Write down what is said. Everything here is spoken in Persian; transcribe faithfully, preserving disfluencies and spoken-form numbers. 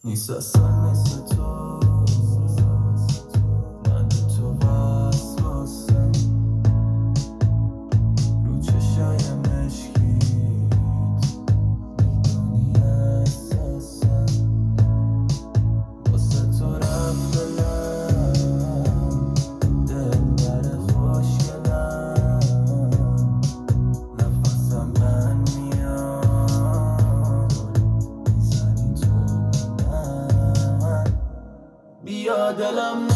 نیست اصلا مثل تو، من به تو وسواسم، رو چشای مشکیت میدونی احساسم، واسه تو رفت دلم، دلبر خوشگلم، نفسم بند میاد میزنی تو به من، بیا دلم